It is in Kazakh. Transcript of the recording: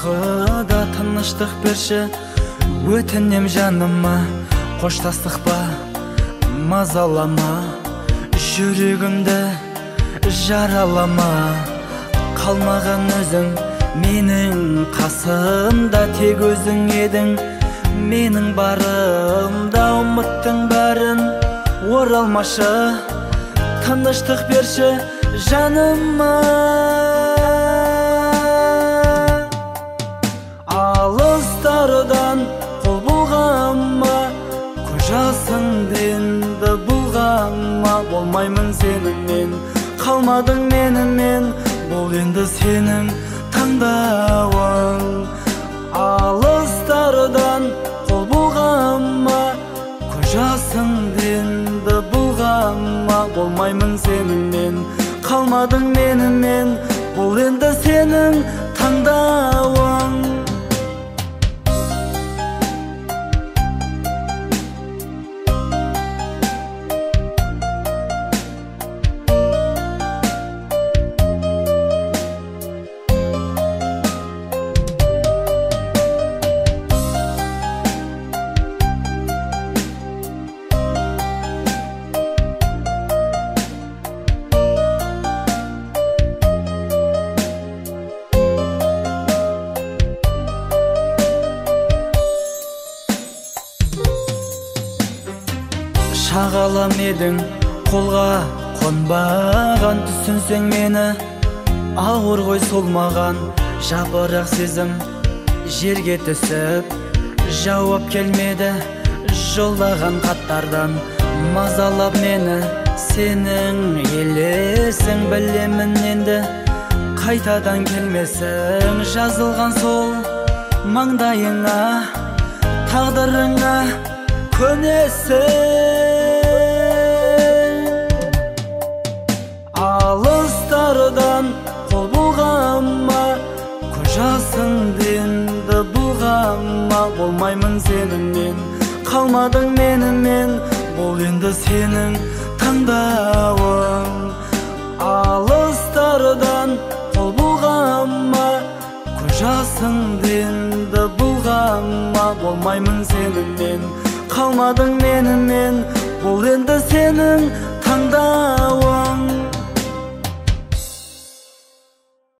тағы да тыныштық берші, өтінем жаныма. Қоштастық па, мазалама, жүрегімді жаралама. Қалмаған өзің менің қасымда, тек өзің едің менің барымда. Ұмыттың бәрін оралмашы, тыныштық берші жаныма. Алыстардан қол бұлғанма, көз жасыңды енді бұлғанма. Болмаймын сеніңмен, қалмадың менімен, бұл енді сенің таңдауың. Алыстардан қол бұлғанма, көз жасыңды енді бұлғанма. Болмаймын сеніңмен, қалмадың менімен, бұл енді сенің таңдауың. Шағалам едің қолға қонбаған, түсінсең мені ауыр ғой сол маған. Жапырақ сезім жерге түсіп, жауап келмеді жолдаған хаттардан. Мазалап мені сенің елесің, білемін енді қайтадан келмесің. Жазылған сол маңдайыңа, тағдырыңа көнесің. Алыстардан қол бұлғанма, көз жасыңды енді бұлғанма. Болмаймын сеніңмен, қалмадың менімен, бұл енді сенің таңдауың. Алыстардан қол бұлғанма, көз жасыңды енді бұлғанма. Болмаймын сеніңмен, қалмадың менімен, бұл енді сенің